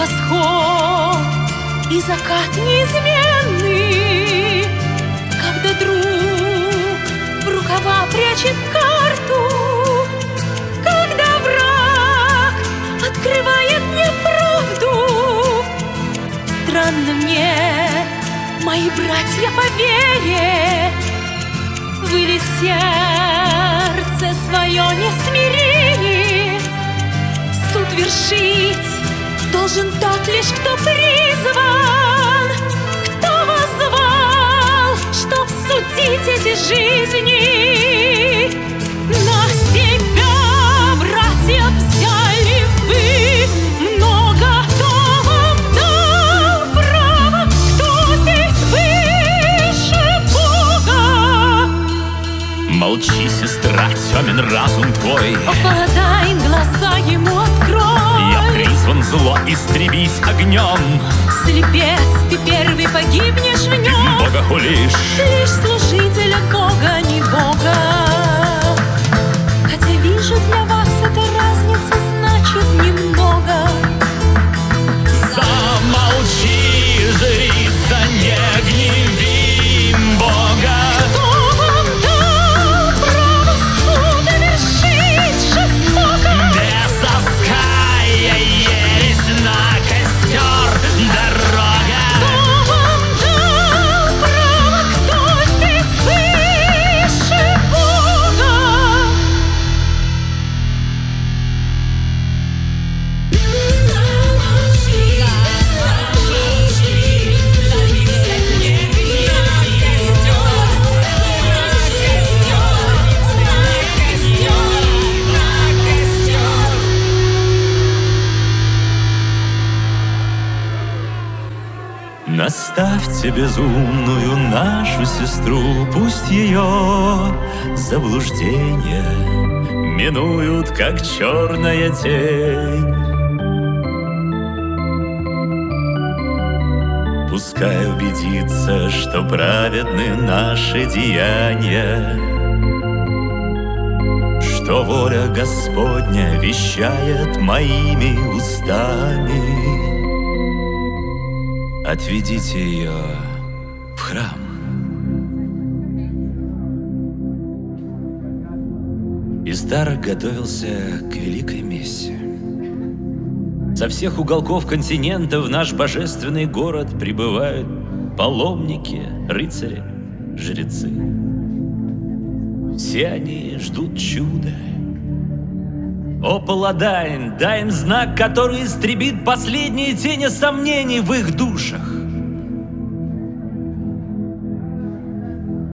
восход и закат неизменный, когда друг в рукава прячет карту, когда враг открывает мне правду. Странно мне, мои братья по вере, вы ли сердце свое не смирили? Суд вершить должен тот лишь, кто призван, кто воззвал, чтоб судить эти жизни. На себя, братья, взяли вы много, кто вам дал право, кто здесь выше Бога. Молчи, сестра, темен разум твой. Подай глаза ему открой. Я призван зло истребить огнем. Слепец, ты первый погибнешь в Ты нем. Бога хулишь. Лишь служителя Бога, не Бога. Хотя вижу, для вас эта разница значит немного. Замолчи, жрица, не гневи Бога. Кто вам дал право суд вершить жестоко? Бесовская ересь на костер дорога. Кто вам дал право, кто здесь выше Бога? Наставьте безумную нашу сестру, пусть ее заблуждения минуют, как черная тень. Пускай убедится, что праведны наши деяния, что воля Господня вещает моими устами. Отведите ее в храм. Издар готовился к великой мессе. Со всех уголков континента в наш божественный город прибывают паломники, рыцари, жрецы. Все они ждут чуда. О, Паладайн, дай им знак, который истребит последние тени сомнений в их душах.